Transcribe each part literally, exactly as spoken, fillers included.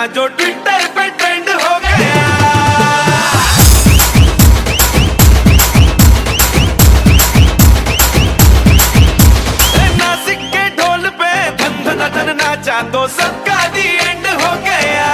नाचा जो ट्विटर पे ट्रेंड हो गया। नासिक के ढोल पे धन धन धन नाचा तो सबका दी एंड हो गया।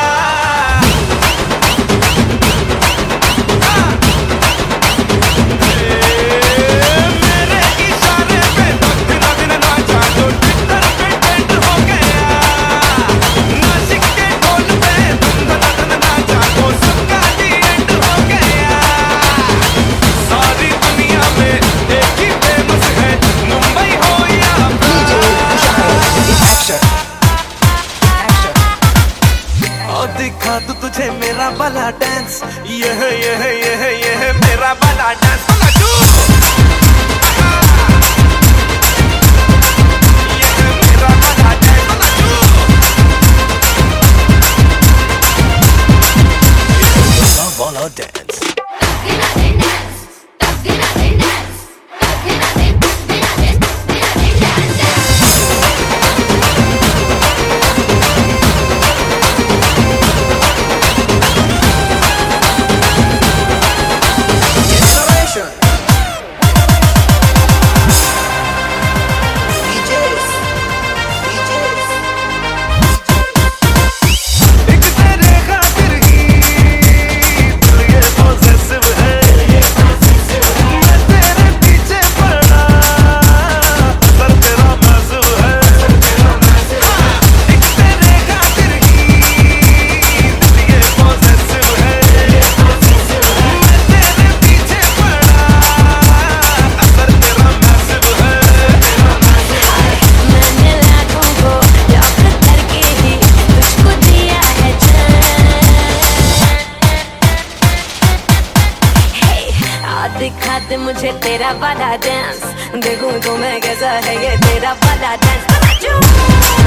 दिखा तू तुझे मेरा वाला डांस, यह यह यह यह मेरा वाला डांस। वाला डांस दिखा दे मुझे तेरा वाला डांस, देखूं तो मैं कैसा है ये तेरा वाला डांस।